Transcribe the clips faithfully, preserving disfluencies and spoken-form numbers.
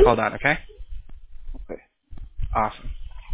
Hold on, okay? Okay. Awesome.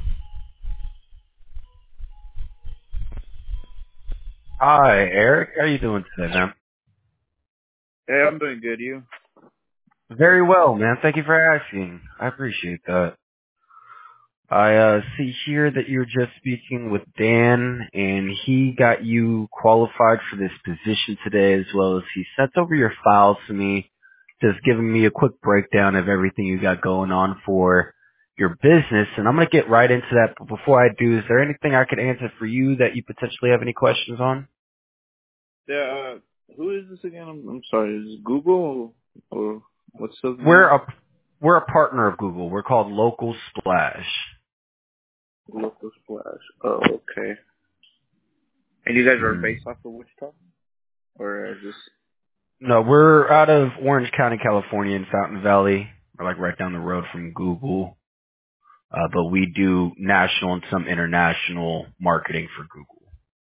Hi, Eric. How are you doing today, man? Hey, I'm doing good. You? Very well, man. Thank you for asking. I appreciate that. I uh, see here that you're just speaking with Dan, and he got you qualified for this position today, as well as he sent over your files to me, just giving me a quick breakdown of everything you got going on for your business. And I'm going to get right into that. But before I do, is there anything I could answer for you that you potentially have any questions on? Yeah. Uh, who is this again? I'm, I'm sorry. Is it Google or, or what's the We're name? a we're a partner of Google. We're called Local Splash. Local Splash. Oh, okay. And you guys are Mhm. based off of Wichita, or just? No, we're out of Orange County, California, in Fountain Valley. We're like right down the road from Google. Uh, but we do national and some international marketing for Google.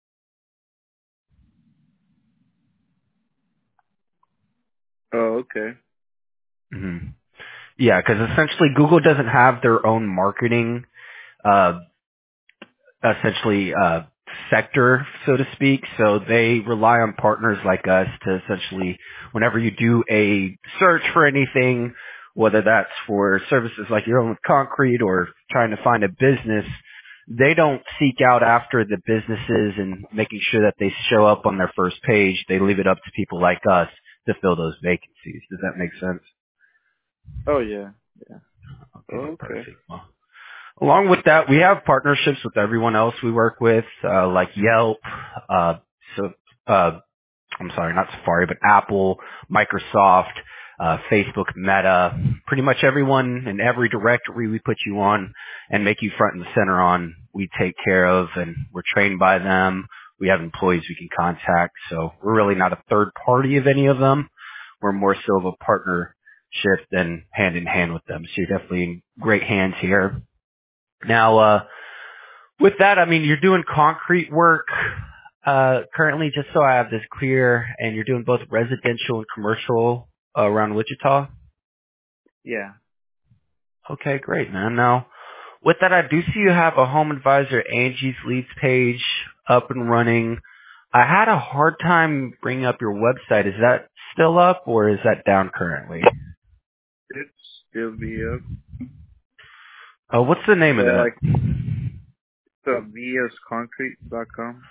Oh, okay. hmm Yeah, because essentially Google doesn't have their own marketing uh, essentially uh sector, so to speak. So they rely on partners like us to essentially, whenever you do a search for anything, whether that's for services like your own with concrete or trying to find a business, they don't seek out after the businesses and making sure that they show up on their first page. They leave it up to people like us to fill those vacancies. Does that make sense? Oh yeah. Yeah. Okay, Oh, okay. perfect. Well, along with that, we have partnerships with everyone else we work with, uh, like Yelp, uh, so, uh, I'm sorry, not Safari, but Apple, Microsoft, uh, Facebook, Meta, pretty much everyone in every directory we put you on and make you front and center on, we take care of, and we're trained by them. We have employees we can contact, so we're really not a third party of any of them. We're more so of a partnership than hand in hand with them. So you're definitely in great hands here. Now, uh, with that, I mean, you're doing concrete work, uh, currently, just so I have this clear, and you're doing both residential and commercial uh, around Wichita? Yeah. Okay, great, man. Now, with that, I do see you have a Home Advisor Angie's Leads page up and running. I had a hard time bringing up your website. Is that still up, or is that down currently? It's still be up. Uh, what's the name of Yeah, that? like the v s concrete dot com.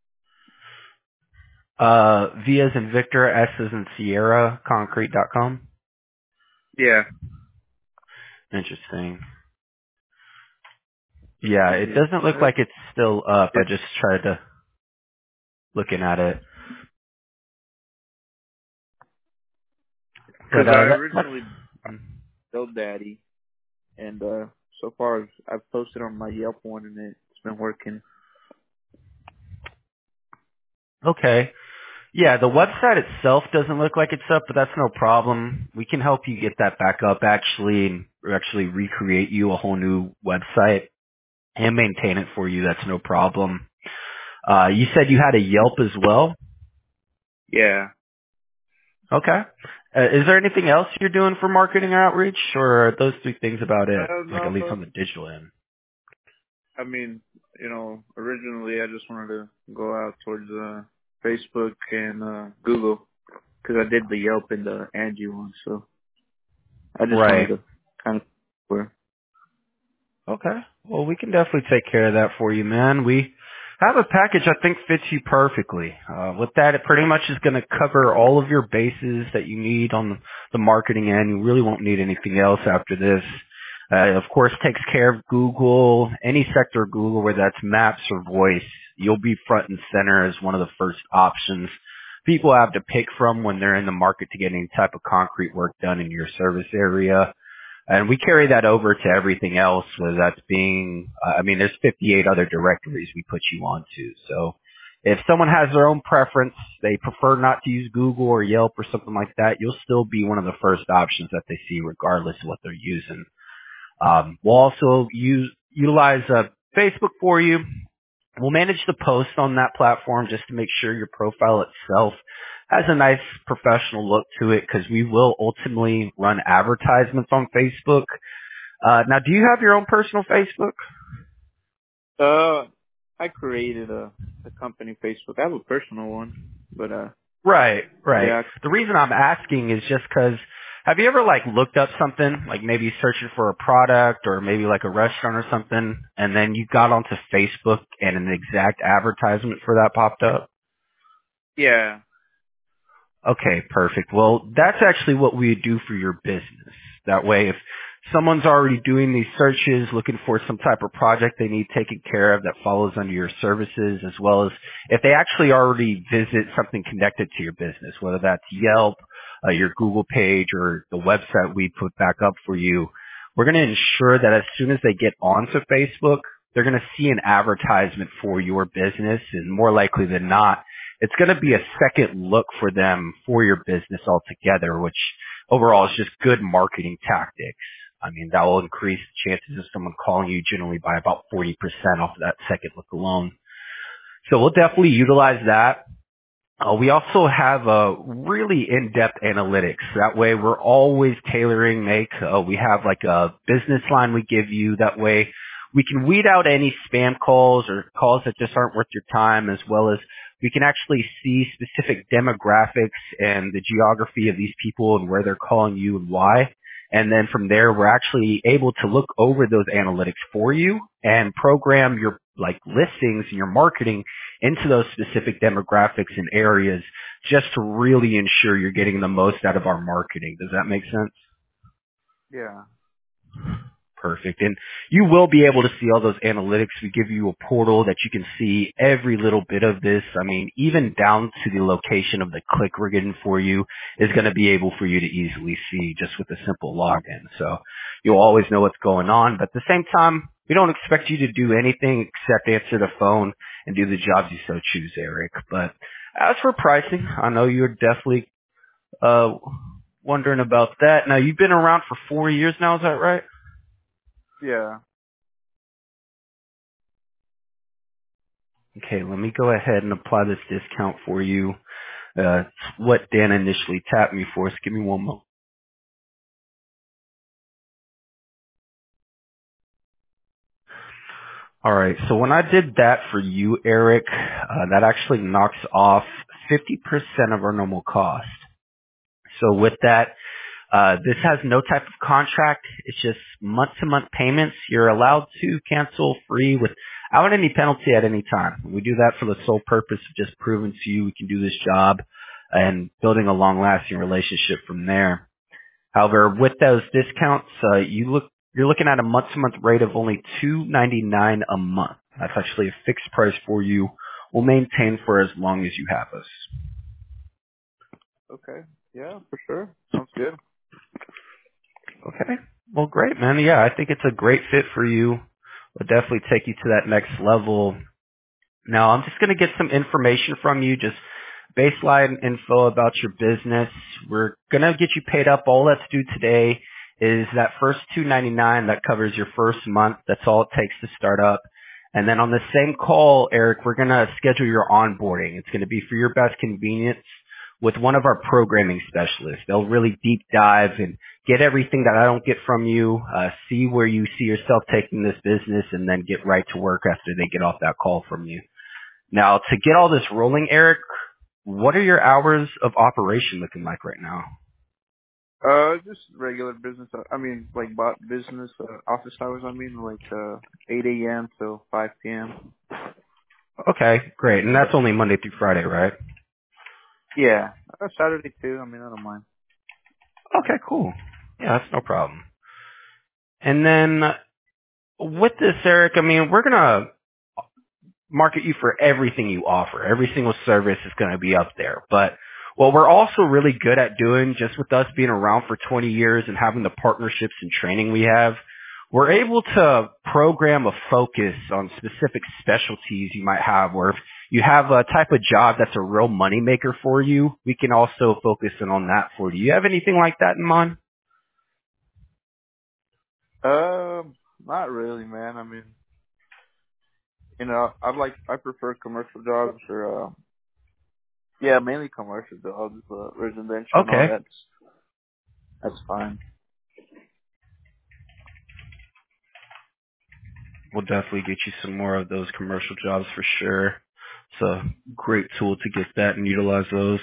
Uh, V as in Victor, S as in Sierra, concrete dot com? Yeah. Interesting. Yeah, it Yeah. doesn't look like it's still up. Yeah. I just tried to looking at it, Because but I uh, that, originally that's GoDaddy, and uh so far I've, I've posted on my Yelp one, and it's been working. okay. Yeah, the website itself doesn't look like it's up, but that's no problem. We can help you get that back up actually, and actually recreate you a whole new website and maintain it for you. That's no problem. Uh, you said you had a Yelp as well. Yeah. Okay. Uh, is there anything else you're doing for marketing or outreach, or are those three things about Uh, it? Like no, at least on the digital end. I mean, you know, originally I just wanted to go out towards uh, Facebook and uh, Google because I did the Yelp and the Angie one, so I just wanted Right. to kind of where. Okay. Well, we can definitely take care of that for you, man. We have a package I think fits you perfectly. Uh, with that, it pretty much is going to cover all of your bases that you need on the marketing end. You really won't need anything else after this. Uh, of course, takes care of Google, any sector of Google, whether that's maps or voice. You'll be front and center as one of the first options people have to pick from when they're in the market to get any type of concrete work done in your service area. And we carry that over to everything else, whether that's being, uh, I mean, there's fifty-eight other directories we put you onto. So if someone has their own preference, they prefer not to use Google or Yelp or something like that, you'll still be one of the first options that they see regardless of what they're using. Um, we'll also use, utilize uh, Facebook for you. We'll manage the post on that platform just to make sure your profile itself has a nice professional look to it because we will ultimately run advertisements on Facebook. Uh, now, do you have your own personal Facebook? Uh, I created a, a company Facebook. I have a personal one, but uh, Right, right. yeah, The reason I'm asking is just because have you ever like looked up something, like maybe searching for a product or maybe like a restaurant or something, and then you got onto Facebook and an exact advertisement for that popped up? yeah, Okay, perfect. Well, that's actually what we do for your business. That way, if someone's already doing these searches, looking for some type of project they need taken care of that follows under your services, as well as if they actually already visit something connected to your business, whether that's Yelp, uh, your Google page, or the website we put back up for you, we're going to ensure that as soon as they get onto Facebook, they're going to see an advertisement for your business, and more likely than not, it's going to be a second look for them for your business altogether, which overall is just good marketing tactics. I mean, that will increase the chances of someone calling you generally by about forty percent off of that second look alone. So we'll definitely utilize that. Uh, we also have a really in-depth analytics. That way we're always tailoring make. Uh, we have like a business line we give you. That way we can weed out any spam calls or calls that just aren't worth your time, as well as we can actually see specific demographics and the geography of these people and where they're calling you and why. And then from there, we're actually able to look over those analytics for you and program your like listings and your marketing into those specific demographics and areas just to really ensure you're getting the most out of our marketing. Does that make sense? yeah. Perfect. And you will be able to see all those analytics. We give you a portal that you can see every little bit of this. I mean, even down to the location of the click we're getting for you is going to be able for you to easily see just with a simple login. So you'll always know what's going on. But at the same time, we don't expect you to do anything except answer the phone and do the jobs you so choose, Eric. But as for pricing, I know you're definitely uh wondering about that. Now, you've been around for four years now, is that right? Yeah. Okay, let me go ahead and apply this discount for you. Uh, it's what Dan initially tapped me for, so give me one moment. Alright, so when I did that for you, Eric, uh, that actually knocks off fifty percent of our normal cost. So with that, Uh, this has no type of contract. It's just month-to-month payments. You're allowed to cancel free without any penalty at any time. We do that for the sole purpose of just proving to you we can do this job and building a long-lasting relationship from there. However, with those discounts, uh, you look you're looking at a month-to-month rate of only two ninety-nine a month. That's actually a fixed price for you. We'll maintain for as long as you have us. Okay. Yeah, for sure. Sounds good. Okay. Well, great, man. Yeah, I think it's a great fit for you. We'll definitely take you to that next level. Now, I'm just going to get some information from you, just baseline info about your business. We're going to get you paid up. All that's due today is that first two ninety-nine that covers your first month. That's all it takes to start up. And then on the same call, Eric, we're going to schedule your onboarding. It's going to be for your best convenience with one of our programming specialists. They'll really deep dive and get everything that I don't get from you, uh, see where you see yourself taking this business, and then get right to work after they get off that call from you. Now, to get all this rolling, Eric, what are your hours of operation looking like right now? Uh, just regular business. uh, I mean, like bot business, uh, office hours. I mean, like uh, eight a.m. till five p.m. Okay, great. And that's only Monday through Friday, right? Yeah, uh, Saturday too. I mean, I don't mind. Okay, cool. Yeah, that's no problem. And then uh, with this, Eric, I mean, we're going to market you for everything you offer. Every single service is going to be up there. But what we're also really good at doing, just with us being around for twenty years and having the partnerships and training we have, we're able to program a focus on specific specialties you might have, where if you have a type of job that's a real moneymaker for you, we can also focus in on that for you. Do you have anything like that in mind? Um, not really, man. I mean, you know, I like I prefer commercial jobs or uh, Yeah, mainly commercial jobs, but residential and all Okay. that's that's fine. We'll definitely get you some more of those commercial jobs for sure. It's a great tool to get that and utilize those.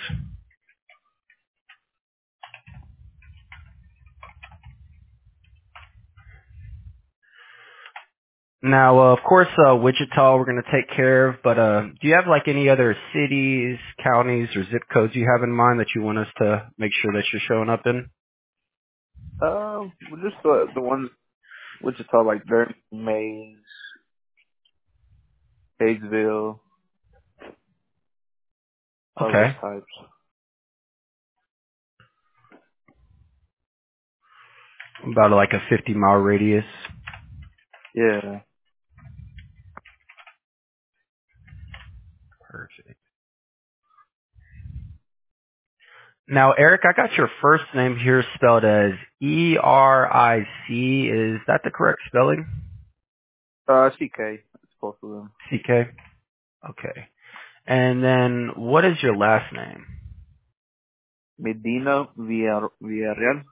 Now, uh, of course, uh, Wichita we're going to take care of, but uh, do you have like any other cities, counties, or zip codes you have in mind that you want us to make sure that you're showing up in? Um, well, just the the ones Wichita, like Durham, Mays, Batesville, all those Okay. types. About like a fifty mile radius. Yeah. Perfect. Now, Eric, I got your first name here spelled as E R I C. Is that the correct spelling? Uh, C K. It's both of them. C K? Okay. And then what is your last name? Medina Villar- Villarreal.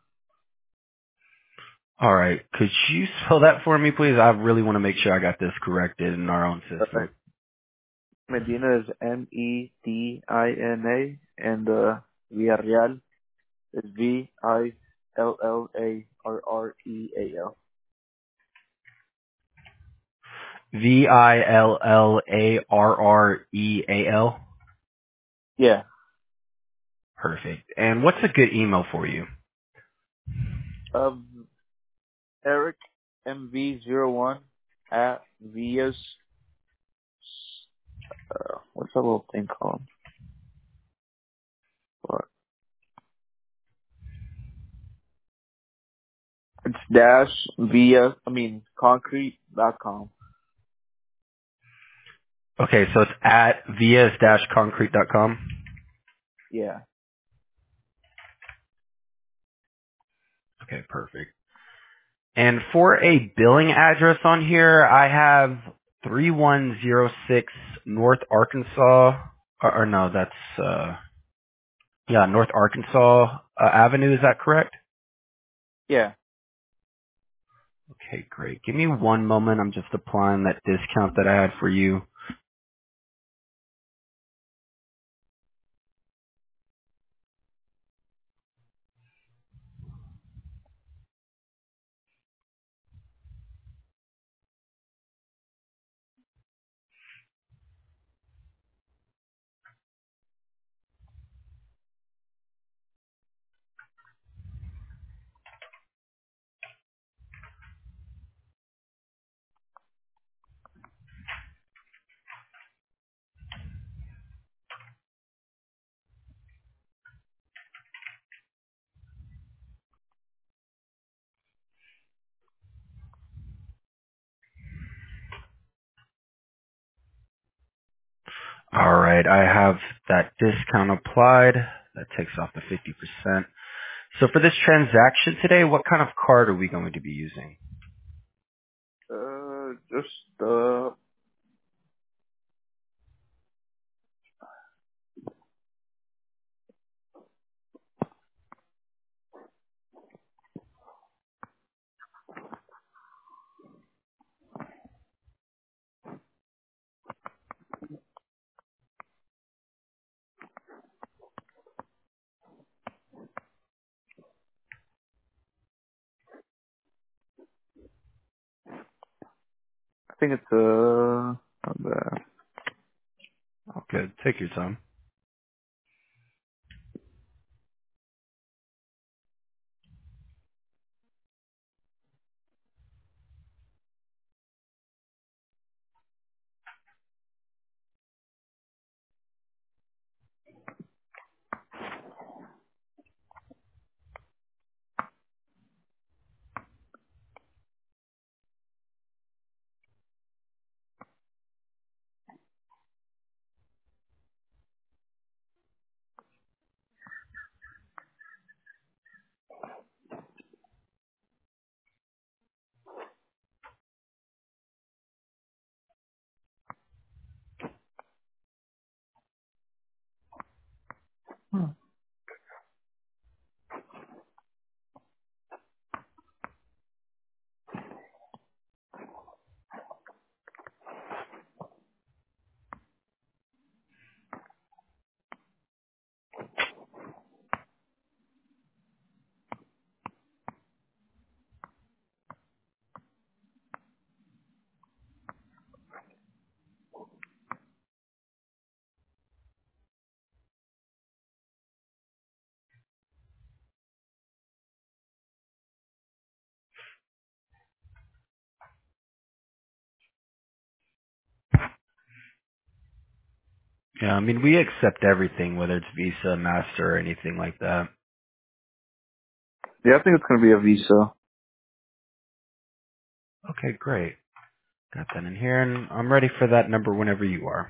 All right. Could you spell that for me, please? I really want to make sure I got this corrected in our own Uh, system. Medina is M E D I N A, and uh, Villarreal is V I L L A R R E A L. V I L L A R R E A L. Yeah. Perfect. And what's a good email for you? Um, Eric M V zero one at Vias. Uh, what's that little thing called? What? It's dash via. I mean concrete dot com. Okay, so it's at vias dash concrete dot com. Yeah. Okay, perfect. And for a billing address on here, I have three one zero six North Arkansas, or, or no, that's, uh, yeah, North Arkansas uh, Avenue, is that correct? Yeah. Okay, great. Give me one moment. I'm just applying that discount that I had for you. All right, I have that discount applied. That takes off the fifty percent. So for this transaction today, what kind of card are we going to be using? Uh, just uh, I think it's uh, not bad. Okay, take your time. Yeah, I mean, we accept everything, whether it's Visa, Master, or anything like that. Yeah, I think it's gonna be a Visa. Okay, great. Got that in here, and I'm ready for that number whenever you are.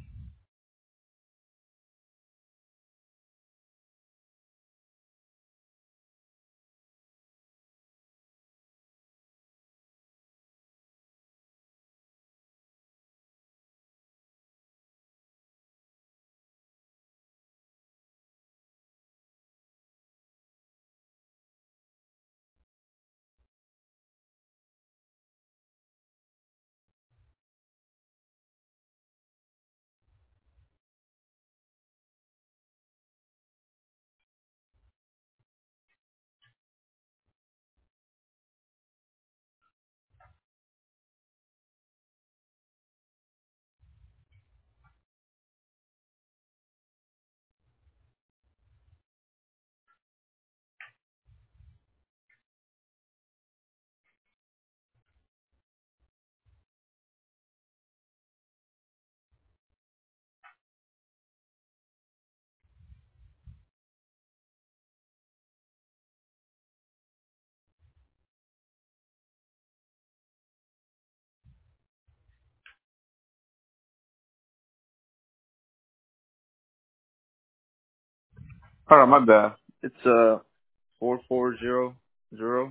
All right, my bad. It's uh four four zero zero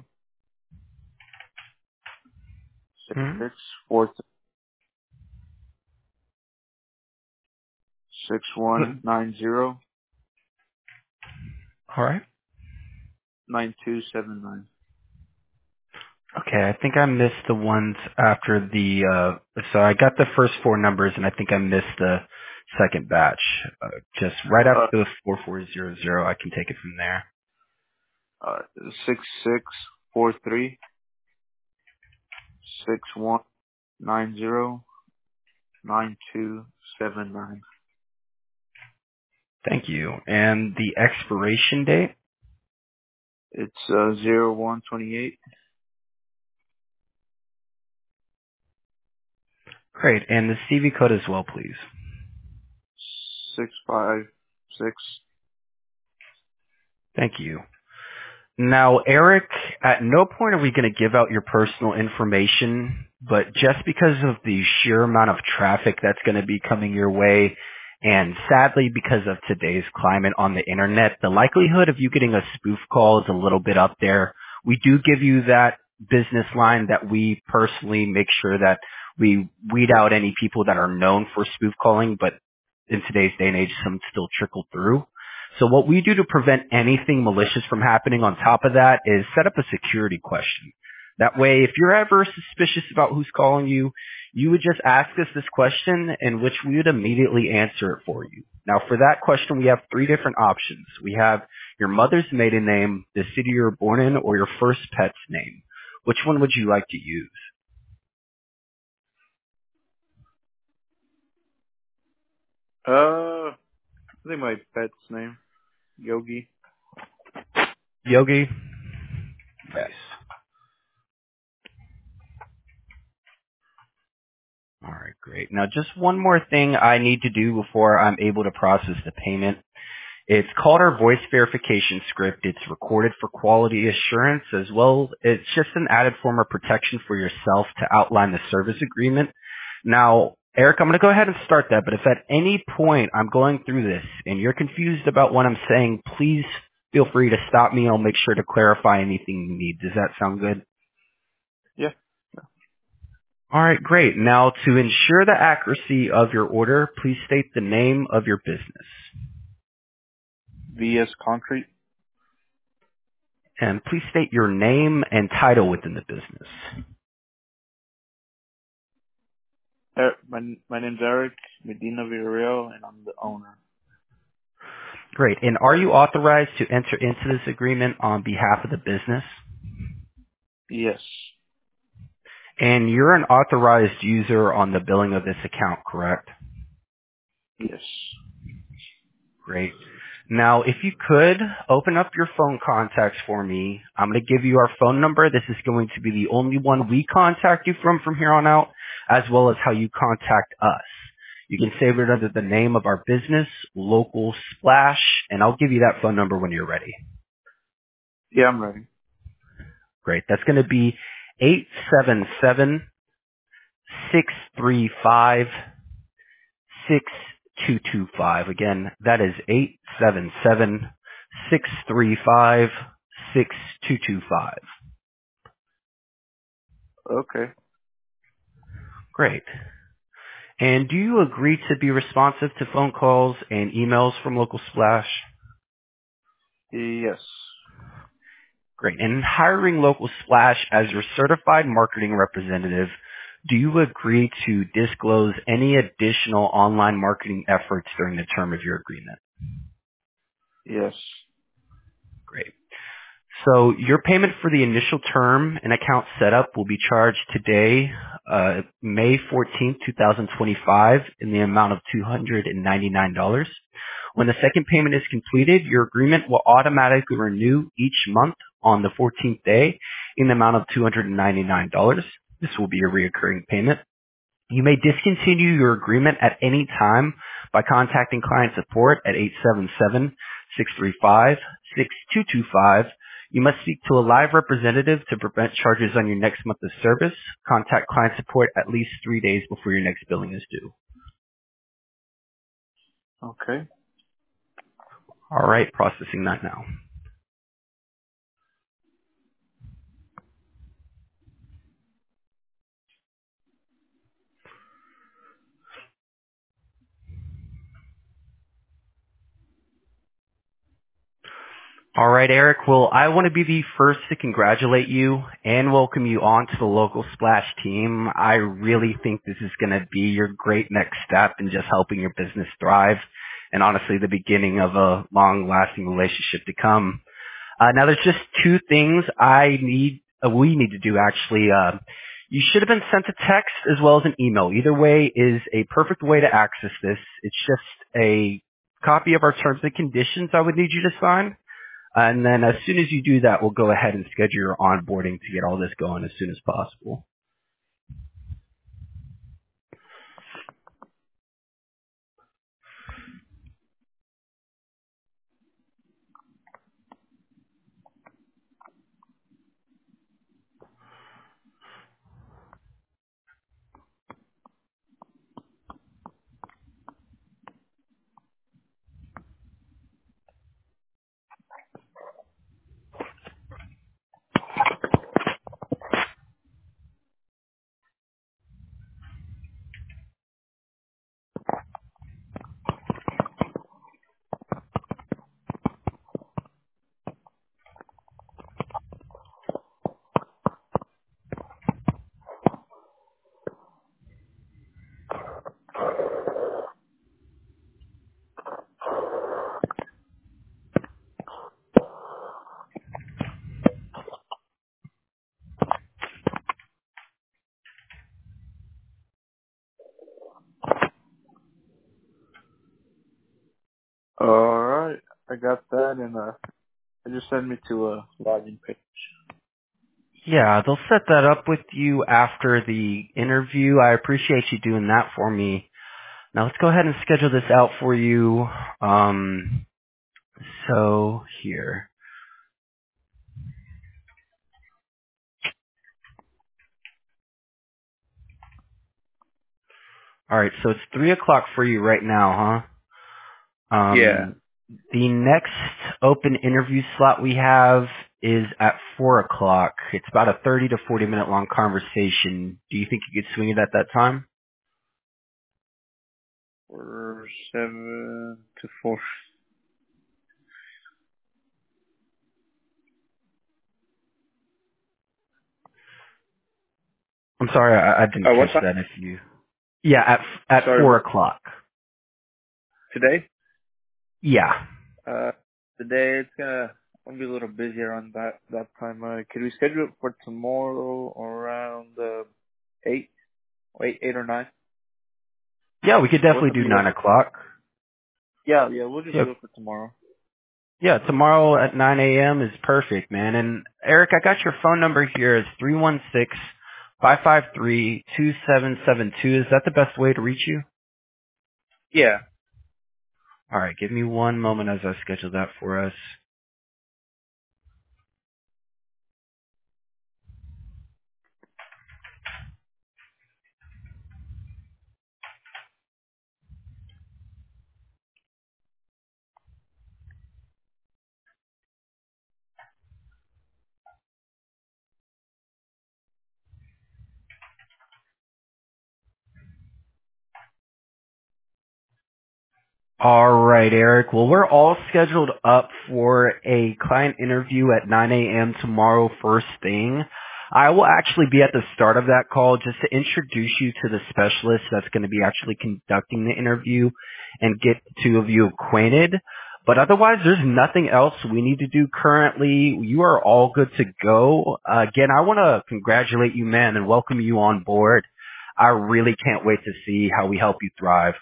six Hmm? six four six one nine zero All right. nine two seven nine. Okay, I think I missed the ones after the, uh, so I got the first four numbers, and I think I missed the second batch. Uh, just right Uh, after the four four zero zero, I can take it from there. uh six six four three six one nine zero nine two seven nine. Thank you. And the expiration date? It's uh zero one twenty eight Great. And the C V code as well, please. six five six. Thank you. Now, Eric, at no point are we going to give out your personal information, but just because of the sheer amount of traffic that's going to be coming your way, and sadly because of today's climate on the internet, the likelihood of you getting a spoof call is a little bit up there. We do give you that business line that we personally make sure that we weed out any people that are known for spoof calling, but in today's day and age, some still trickle through. So what we do to prevent anything malicious from happening on top of that is set up a security question. That way, if you're ever suspicious about who's calling you, you would just ask us this question in which we would immediately answer it for you. Now for that question, we have three different options. We have your mother's maiden name, the city you were born in, or your first pet's name. Which one would you like to use? Uh, I think my pet's name Yogi. Yogi? Yeah. Nice. All right, great. Now just one more thing I need to do before I'm able to process the payment. It's called our voice verification script. It's recorded for quality assurance as well. It's just an added form of protection for yourself to outline the service agreement. Now, Eric, I'm going to go ahead and start that, but if at any point I'm going through this and you're confused about what I'm saying, please feel free to stop me. I'll make sure to clarify anything you need. Does that sound good? Yeah. All right, great. Now, to ensure the accuracy of your order, please state the name of your business. V S Concrete. And please state your name and title within the business. Er, my my name's Eric Medina Villarreal, and I'm the owner. Great. And are you authorized to enter into this agreement on behalf of the business? Yes. And you're an authorized user on the billing of this account, correct? Yes. Great. Now, if you could open up your phone contacts for me, I'm going to give you our phone number. This is going to be the only one we contact you from from here on out, as well as how you contact us. You can save it under the name of our business, Local Splash, and I'll give you that phone number when you're ready. Yeah, I'm ready. Great. That's going to be eight seven seven, six three five, six two two five. Again, that is eight seven seven, six three five, six two two five. Okay. Great. And do you agree to be responsive to phone calls and emails from Local Splash? Yes. Great. And in hiring Local Splash as your certified marketing representative, do you agree to disclose any additional online marketing efforts during the term of your agreement? Yes. Great. So your payment for the initial term and account setup will be charged today, uh, May fourteenth, twenty twenty-five, in the amount of two hundred ninety-nine dollars. When the second payment is completed, your agreement will automatically renew each month on the fourteenth day in the amount of two hundred ninety-nine dollars. This will be a recurring payment. You may discontinue your agreement at any time by contacting client support at eight seven seven, six three five, six two two five. You must speak to a live representative to prevent charges on your next month of service. Contact client support at least three days before your next billing is due. Okay. All right, processing that now. All right, Eric. Well, I want to be the first to congratulate you and welcome you on to the Local Splash team. I really think this is going to be your great next step in just helping your business thrive and honestly the beginning of a long-lasting relationship to come. Uh, now, there's just two things I need, uh, we need to do actually. Uh, you should have been sent a text as well as an email. Either way is a perfect way to access this. It's just a copy of our terms and conditions I would need you to sign. And then as soon as you do that, we'll go ahead and schedule your onboarding to get all this going as soon as possible. All right. I got that, and uh, it just sent me to a login page. Yeah, they'll set that up with you after the interview. I appreciate you doing that for me. Now let's go ahead and schedule this out for you. Um, so here. All right, so it's three o'clock for you right now, huh? Yeah. Um, the next open interview slot we have is at four o'clock. It's about a thirty to forty minute long conversation. Do you think you could swing it at that time? Or seven to four. I'm sorry, I, I didn't Uh, what catch time? that. If you, yeah, at at Sorry, four what? o'clock. Today? Yeah, Uh, today it's gonna, I'm gonna be a little busy around that, that time. Uh, could we schedule it for tomorrow around, uh, eight? Eight, eight or nine? yeah, we could What's definitely up do to you? nine o'clock. Yeah, yeah, we'll just Yeah, do it for tomorrow. yeah, tomorrow at nine a.m. is perfect, man. And Eric, I got your phone number here. It's three one six five five three two seven seven two. Is that the best way to reach you? Yeah. All right, give me one moment as I schedule that for us. All right, Eric. Well, we're all scheduled up for a client interview at nine a.m. tomorrow first thing. I will actually be at the start of that call just to introduce you to the specialist that's going to be actually conducting the interview and get the two of you acquainted. But otherwise, there's nothing else we need to do currently. You are all good to go. Uh, again, I want to congratulate you, man, and welcome you on board. I really can't wait to see how we help you thrive.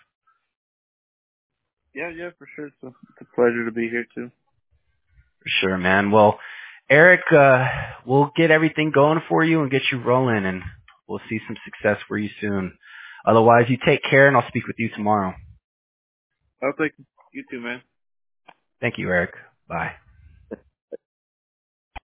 Yeah, yeah, for sure. It's a, it's a pleasure to be here too. Sure, man. Well, Eric, uh, we'll get everything going for you and get you rolling, and we'll see some success for you soon. Otherwise, you take care, and I'll speak with you tomorrow. I'll take you too, man. Thank you, Eric. Bye.